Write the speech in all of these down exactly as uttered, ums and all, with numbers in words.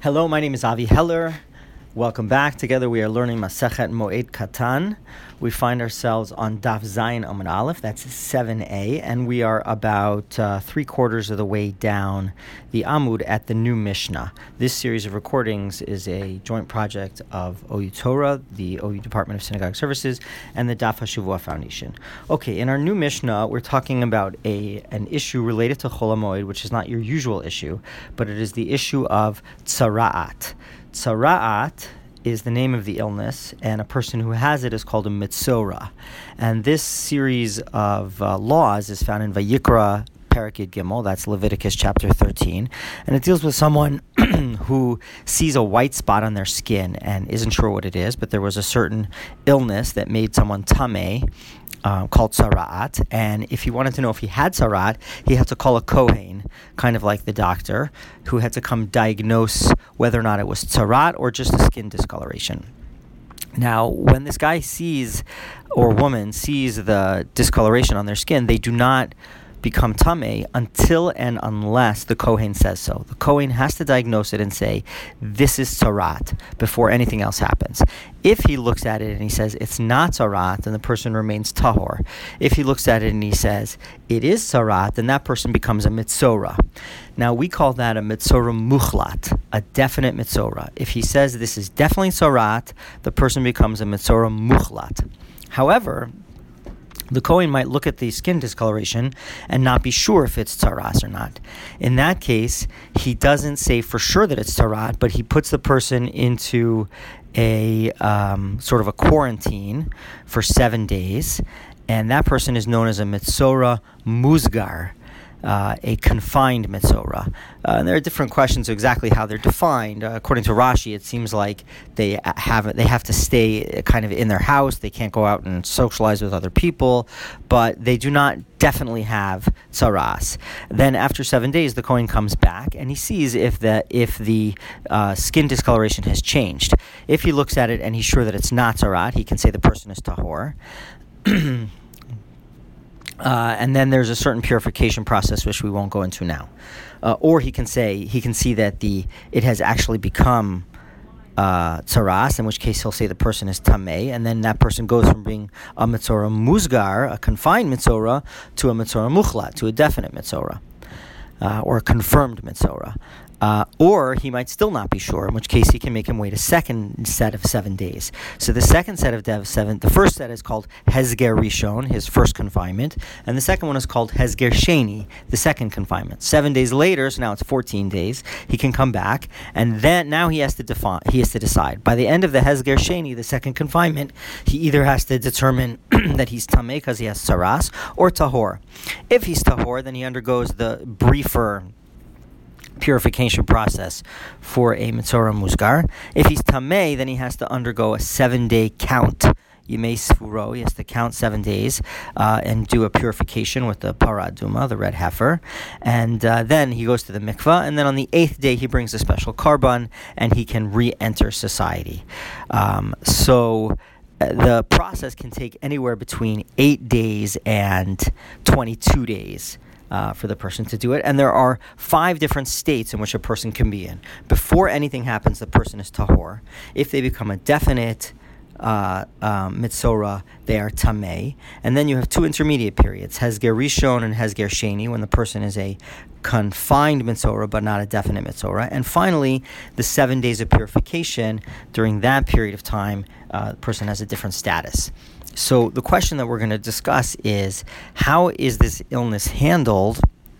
Hello, my name is Avi Heller. Welcome back. Together we are learning Masechet Moed Katan. We find ourselves on Daf Zayin Amud Aleph, that's seven A, and we are about uh, three quarters of the way down the Amud at the new Mishnah. This series of recordings is a joint project of O U Torah, the O U Department of Synagogue Services, and the Daf HaShavua Foundation. Okay, in our new Mishnah, we're talking about a an issue related to Chol HaMoed, which is not your usual issue, but it is the issue of Tzara'at. Tzara'at is the name of the illness, and a person who has it is called a mitzora. And this series of uh, laws is found in Vayikra Parakid Gimel, that's Leviticus chapter thirteen, and it deals with someone who sees a white spot on their skin and isn't sure what it is, but there was a certain illness that made someone tameh, Uh, called tzara'at, and if he wanted to know if he had tzara'at, he had to call a kohen, kind of like the doctor, who had to come diagnose whether or not it was tzara'at or just a skin discoloration. Now, when this guy sees, or woman sees the discoloration on their skin, they do not become tameh until and unless the kohen says so. The kohen has to diagnose it and say, this is tzara'at, before anything else happens. If he looks at it and he says it's not tzara'at, then the person remains tahor. If he looks at it and he says it is tzara'at, then that person becomes a mitzora. Now, we call that a mitzora muchlat, a definite mitzora. If he says this is definitely tzara'at, the person becomes a mitzora muchlat. However, the Kohen might look at the skin discoloration and not be sure if it's tzara'at or not. In that case, he doesn't say for sure that it's tzara'at, but he puts the person into a um, sort of a quarantine for seven days, and that person is known as a mitzora musgar, Uh, a confined mitzora. Uh, and there are different questions of exactly how they're defined. Uh, according to Rashi, it seems like they have they have to stay kind of in their house. They can't go out and socialize with other people, but they do not definitely have tzaras. Then after seven days, the Kohen comes back and he sees if the if the uh, skin discoloration has changed. If he looks at it and he's sure that it's not tzarat, he can say the person is tahor. Uh, and then there's a certain purification process which we won't go into now. Uh, or he can say he can see that the it has actually become uh, tzaras, in which case he'll say the person is tameh, and then that person goes from being a mitzora musgar, a confined mitzora, to a mitzora muchlat, to a definite mitzora, uh, or a confirmed mitzora. Uh, or he might still not be sure, in which case he can make him wait a second set of seven days. So the second set of dev seven, the first set is called Hezger Rishon, his first confinement, and the second one is called Hezger Sheni, the second confinement. Seven days later, so now it's fourteen days, he can come back, and then now he has to define, he has to decide. By the end of the Hezger Sheni, the second confinement, he either has to determine that he's tameh because he has tzaras, or tahor. If he's tahor, then he undergoes the briefer purification process for a mitzora musgar. If he's tameh, then he has to undergo a seven-day count. Yimei Sfuro, he has to count seven days uh, and do a purification with the parah aduma, the red heifer. And uh, then he goes to the mikvah, and then on the eighth day he brings a special karban, and he can re-enter society. Um, so the process can take anywhere between eight days and twenty-two days. Uh, for the person to do it. And there are five different states in which a person can be in. Before anything happens, the person is tahor. If they become a definite uh, um, mitzora, they are tameh. And then you have two intermediate periods, Hezger Rishon and Hezger Sheni, when the person is a confined mitzora but not a definite mitzora. And finally, the seven days of purification. During that period of time, uh, the person has a different status. So the question that we're going to discuss is, how is this illness handled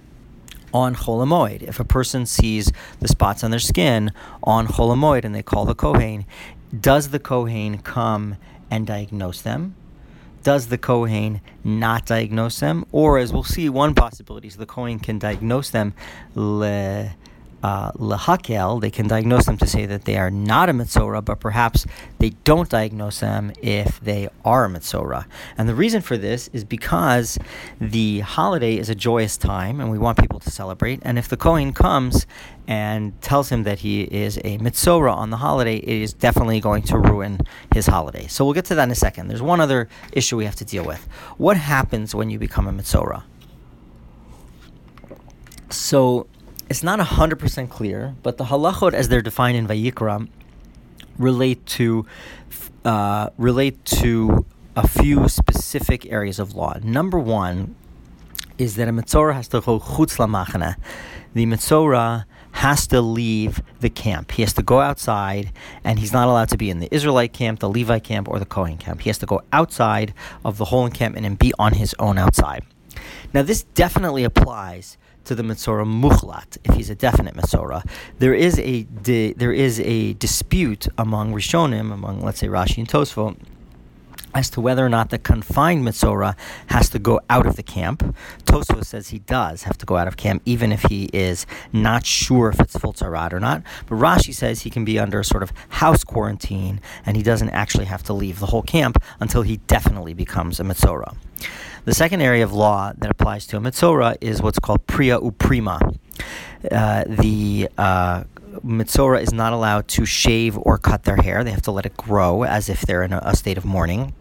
on Chol HaMoed? If a person sees the spots on their skin on Chol HaMoed and they call the Kohen, does the Kohen come and diagnose them? Does the Kohen not diagnose them? Or, as we'll see, one possibility is the Kohen can diagnose them le... Uh, lehakel, they can diagnose them to say that they are not a mitzora, but perhaps they don't diagnose them if they are a mitzora. And the reason for this is because the holiday is a joyous time, and we want people to celebrate. And if the Kohen comes and tells him that he is a mitzora on the holiday, it is definitely going to ruin his holiday. So we'll get to that in a second. There's one other issue we have to deal with. What happens when you become a mitzora? So it's not one hundred percent clear, but the halachot as they're defined in Vayikra relate to uh, relate to a few specific areas of law. Number one is that a Metzora has to go chutz lamachana. The Metzora has to leave the camp. He has to go outside, and he's not allowed to be in the Israelite camp, the Levite camp, or the Kohen camp. He has to go outside of the whole encampment and be on his own outside. Now, this definitely applies to the Metzora Muchlat, if he's a definite Metzora. There is a di- there is a dispute among Rishonim, among, let's say, Rashi and Tosfot, as to whether or not the confined Metzora has to go out of the camp. Tosfos says he does have to go out of camp, even if he is not sure if it's full tzarat or not. But Rashi says he can be under a sort of house quarantine, and he doesn't actually have to leave the whole camp until he definitely becomes a Metzora. The second area of law that applies to a Metzora is what's called Priya Uprima. Uh, the uh, Metzora is not allowed to shave or cut their hair. They have to let it grow as if they're in a, a state of mourning.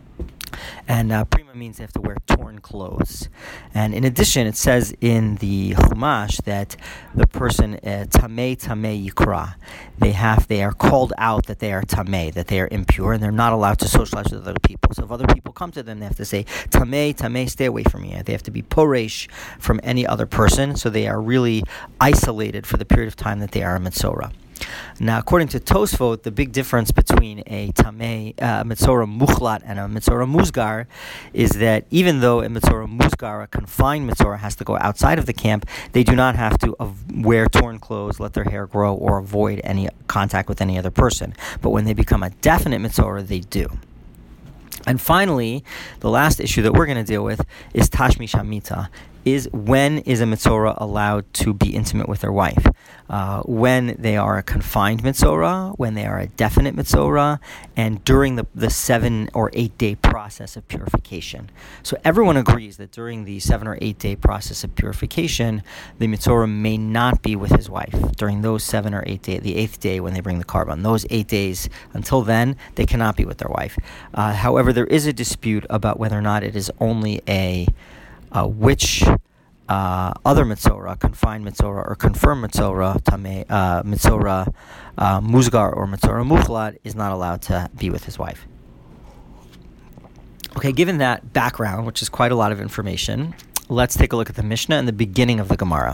And uh, prima means they have to wear torn clothes. And in addition, it says in the Chumash that the person, uh, tamei tamei yikra, they have, they are called out that they are tamei, that they are impure, and they're not allowed to socialize with other people. So if other people come to them, they have to say, tamei, tamei, stay away from me. They have to be poresh from any other person, so they are really isolated for the period of time that they are a Metzora. Now, according to Tosfot, the big difference between a tamei, uh, Metzora Muchlat, and a Metzora Musgar is that even though a Metzora Musgar, a confined Metzora, has to go outside of the camp, they do not have to av- wear torn clothes, let their hair grow, or avoid any contact with any other person. But when they become a definite Metzora, they do. And finally, the last issue that we're going to deal with is Tashmish Hamita. Is when is a Metzora allowed to be intimate with their wife? Uh, when they are a confined Metzora, when they are a definite Metzora, and during the, the seven or eight day process of purification. So everyone agrees that during the seven or eight day process of purification, the Metzora may not be with his wife. During those seven or eight days, the eighth day when they bring the carbon, those eight days, until then, they cannot be with their wife. Uh, however, there is a dispute about whether or not it is only a Uh, which uh, other Metzora, confined Metzora or confirmed Metzora, Tamei, uh, Metzora uh, Musgar or Metzora Muchlat, is not allowed to be with his wife. Okay, given that background, which is quite a lot of information, let's take a look at the Mishnah and the beginning of the Gemara.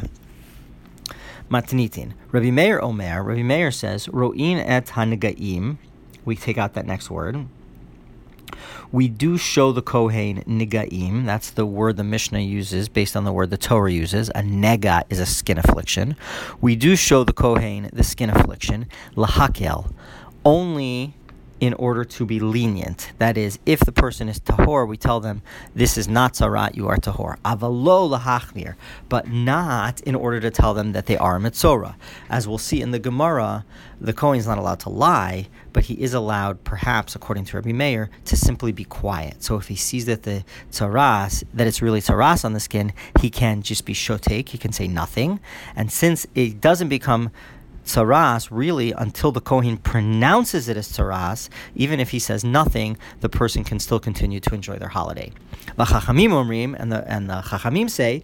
Matnitin. Rabbi Meir Omer, Rabbi Meir says, Ro'in et hanigaim. We take out that next word. We do show the Kohen nigaim. That's the word the Mishnah uses based on the word the Torah uses. A nega is a skin affliction. We do show the Kohen the skin affliction, lahakel, only in order to be lenient. That is, if the person is tahor, we tell them, this is not tzarat, you are tahor. Avalo lahachmir, but not in order to tell them that they are a metzora. As we'll see in the Gemara, the Kohen is not allowed to lie, but he is allowed, perhaps, according to Rabbi Meir, to simply be quiet. So if he sees that the tzaras, that it's really tzaras on the skin, he can just be shotek, he can say nothing. And since it doesn't become tzaras, really, until the Kohen pronounces it as tzaras, even if he says nothing, the person can still continue to enjoy their holiday. V'chachamim omrim, and the and the chachamim say,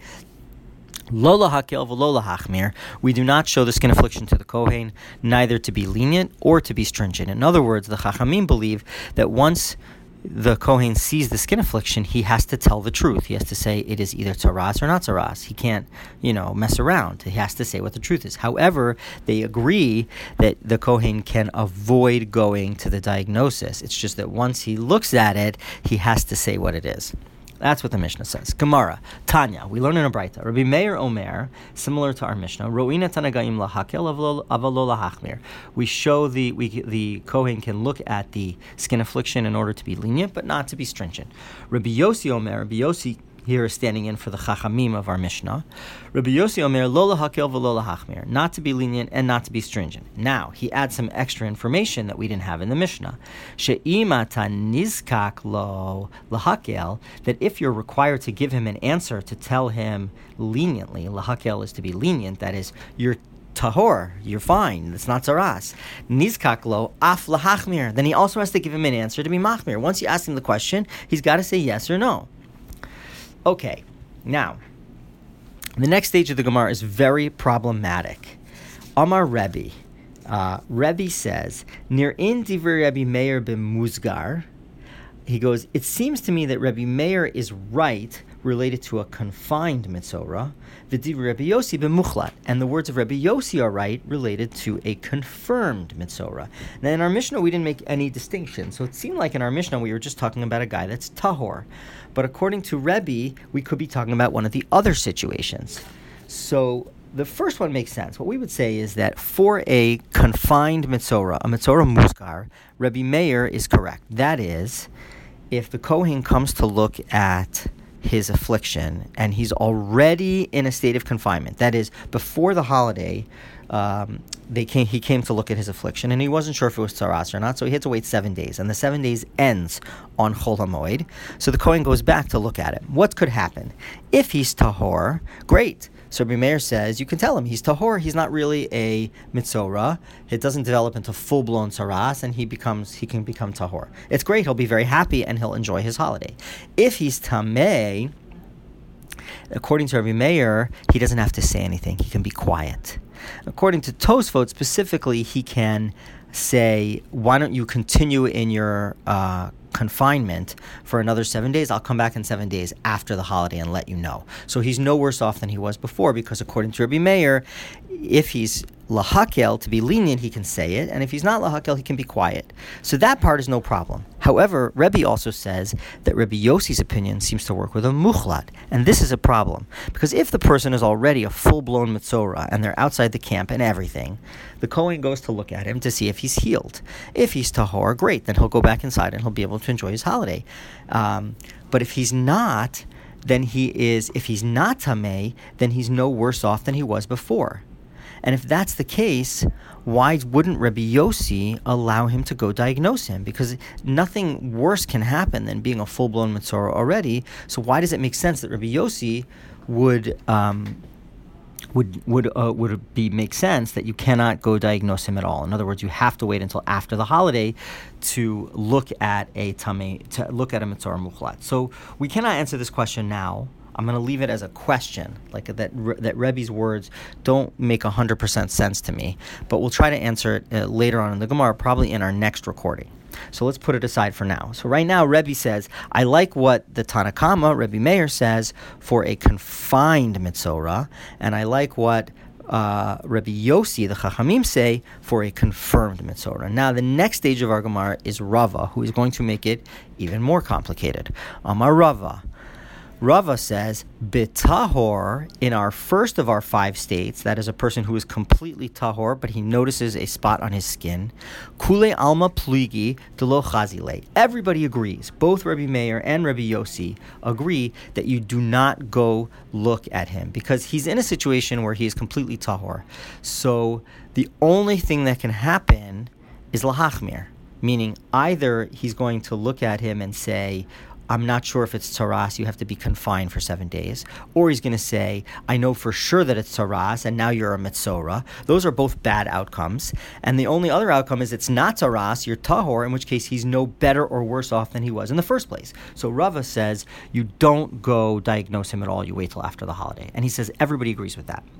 Lo lahakel v'lo lahachmir. We do not show the skin affliction to the Kohen, neither to be lenient or to be stringent. In other words, the chachamim believe that once the Kohen sees the skin affliction, he has to tell the truth. He has to say it is either tzaras or not tzaras. He can't, you know, mess around. He has to say what the truth is. However, they agree that the Kohen can avoid going to the diagnosis. It's just that once he looks at it, he has to say what it is. That's what the Mishnah says. Gemara, Tanya, we learn in a Braita. Rabbi Meir Omer, similar to our Mishnah, Ro'ina tanagaim lahakel avalo lahachmir. We show the we the Kohen can look at the skin affliction in order to be lenient, but not to be stringent. Rabbi Yossi Omer, Rabbi Yossi here is standing in for the Chachamim of our Mishnah. Rabbi Yossi Omer, lo lahakel v'lo lahachmir, not to be lenient and not to be stringent. Now, he adds some extra information that we didn't have in the Mishnah. She'ima ta nizkak lo lahakel, that if you're required to give him an answer to tell him leniently, lahakel is to be lenient, that is, you're tahor, you're fine, it's not tzaras. Nizkak lo af lahachmir, then he also has to give him an answer to be machmir. Once you ask him the question, he's got to say yes or no. Okay, now, The next stage of the Gemara is very problematic. Amar Rebbe. Uh, Rebbe says, Nir in divrei Rebbe Meir b'muzgar. He goes, it seems to me that Rebbe Meir is right related to a confined mitzorah, v'divrei Rebbe Yossi b'muchlat, and the words of Rebbe Yossi are right related to a confirmed mitzorah. Now in our Mishnah we didn't make any distinction, so it seemed like in our Mishnah we were just talking about a guy that's tahor, but according to Rebbe we could be talking about one of the other situations. So the first one makes sense. What we would say is that for a confined mitzorah, a mitzorah muskar, Rebbe Meir is correct. That is, if the Kohen comes to look at his affliction and he's already in a state of confinement, that is, before the holiday, um, they came, he came to look at his affliction and he wasn't sure if it was tzaras or not, so he had to wait seven days, and the seven days ends on Chol HaMoed, so the Kohen goes back to look at it. What could happen? If he's tahor, great. So Rebbe Meir says, you can tell him he's tahor, he's not really a mitzorah, it doesn't develop into full-blown tzaras, and he becomes he can become tahor. It's great, he'll be very happy, and he'll enjoy his holiday. If he's tameh, according to Rebbe Meir, he doesn't have to say anything, he can be quiet. According to Tosfot, specifically, he can say, why don't you continue in your uh, confinement for another seven days? I'll come back in seven days after the holiday and let you know. So he's no worse off than he was before, because according to Rebbe Meir, if he's lahakel, to be lenient, he can say it, and if he's not lahakel, he can be quiet. So that part is no problem. However, Rebbe also says that Rebbe Yossi's opinion seems to work with a muchlat, and this is a problem, because if the person is already a full-blown mitzorah and they're outside the camp and everything, the Kohen goes to look at him to see if he's healed. If he's tahor, great, then he'll go back inside and he'll be able to enjoy his holiday. Um, but if he's not, then he is, if he's not tameh, then he's no worse off than he was before. And if that's the case, why wouldn't Rebbe Yossi allow him to go diagnose him? Because nothing worse can happen than being a full-blown mitzorah already. So why does it make sense that Rebbe Yossi would um, would would uh, would it be make sense that you cannot go diagnose him at all? In other words, you have to wait until after the holiday to look at a tameh, to look at a mitzorah muchlat. So we cannot answer this question now. I'm going to leave it as a question, like that that Rebbe's words don't make one hundred percent sense to me, but we'll try to answer it uh, later on in the Gemara, probably in our next recording. So let's put it aside for now. So right now, Rebbe says, I like what the Tanakama, Rebbe Meir, says for a confined mitzorah, and I like what uh, Rebbe Yossi, the Chachamim, say for a confirmed mitzorah. Now, the next stage of our Gemara is Rava, who is going to make it even more complicated. Amar Rava. Rava says, B'tahor, in our first of our five states, that is a person who is completely tahor, but he notices a spot on his skin, Kule alma pligi delo chazile. Everybody agrees, both Rebbe Meir and Rebbe Yossi agree that you do not go look at him, because he's in a situation where he is completely tahor. So the only thing that can happen is lahachmir, meaning either he's going to look at him and say, I'm not sure if it's tzaras, you have to be confined for seven days. Or he's going to say, I know for sure that it's tzaras, and now you're a mitzorah. Those are both bad outcomes. And the only other outcome is it's not tzaras, you're tahor, in which case he's no better or worse off than he was in the first place. So Rava says, you don't go diagnose him at all, you wait till after the holiday. And he says everybody agrees with that.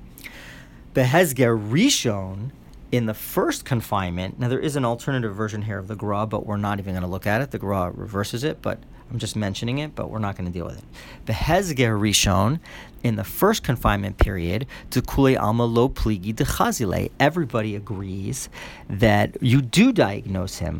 Behezger Rishon, in the first confinement, now there is an alternative version here of the Gra, but we're not even going to look at it. The Gra reverses it, but I'm just mentioning it, but we're not going to deal with it. Behezger Rishon, in the first confinement period, to Kule Alma Lo Pligi de Chazile, everybody agrees that you do diagnose him,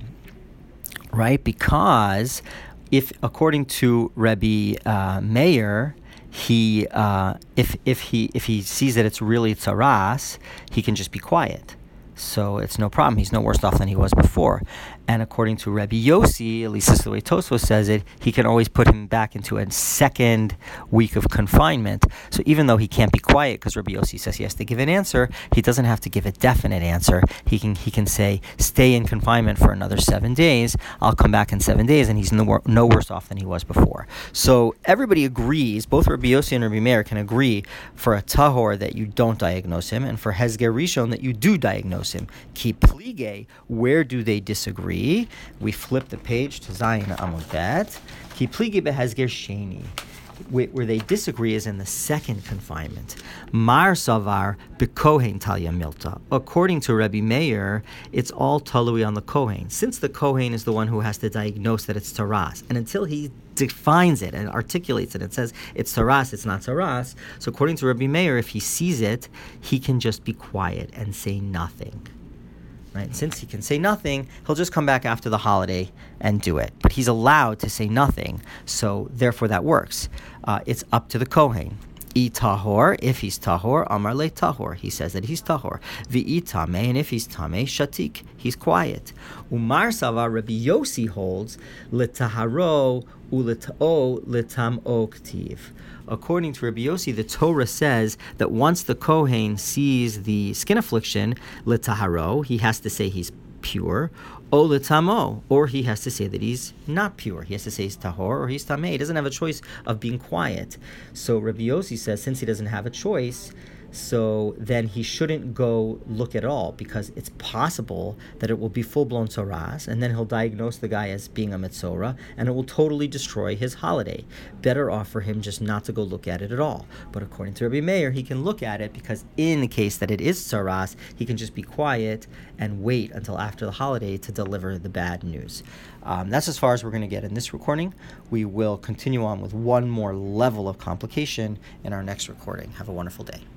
right? Because if, according to Rebbe uh, Meir, he uh, if if he if he sees that it's really tzaras, he can just be quiet. So it's no problem. He's no worse off than he was before. And according to Rebbe Yossi, at least this is the way Tosfos says it, he can always put him back into a second week of confinement. So even though he can't be quiet, because Rebbe Yossi says he has to give an answer, he doesn't have to give a definite answer. He can he can say, stay in confinement for another seven days. I'll come back in seven days, and he's no, no worse off than he was before. So everybody agrees, both Rebbe Yossi and Rebbe Meir can agree for a tahor that you don't diagnose him, and for Hezger Rishon that you do diagnose him. Ki plige, where do they disagree? We flip the page to Zayin Amud Bet. Ki pligi behezger sheni. Wh- Where they disagree is in the second confinement. Mar Savar B'Kohen Talya Milta. According to Rabbi Meir, it's all talui on the Kohen, since the Kohen is the one who has to diagnose that it's taras. And until he defines it and articulates it and says it's taras, it's not taras, so according to Rabbi Meir, if he sees it, he can just be quiet and say nothing. Right? Since he can say nothing, he'll just come back after the holiday and do it. But he's allowed to say nothing, so therefore that works. Uh, it's up to the Kohen. I tahor, if he's tahor, amar le tahor, he says that he's tahor. V'i tameh, and if he's tameh, shatik, he's quiet. Umar sava, Rabbi Yossi holds, letaharo uletao letam'o ktiv. According to Rabbi Yossi, the Torah says that once the Kohen sees the skin affliction, letaharo, he has to say he's pure, o letamo, or he has to say that he's not pure. He has to say he's tahor or he's tameh. He doesn't have a choice of being quiet. So Rabbi Yossi says, since he doesn't have a choice, so then he shouldn't go look at all, because it's possible that it will be full-blown tzaras, and then he'll diagnose the guy as being a metzora, and it will totally destroy his holiday. Better off for him just not to go look at it at all. But according to Rabbi Meir, he can look at it, because in the case that it is tzaras, he can just be quiet and wait until after the holiday to deliver the bad news. Um, that's as far as we're going to get in this recording. We will continue on with one more level of complication in our next recording. Have a wonderful day.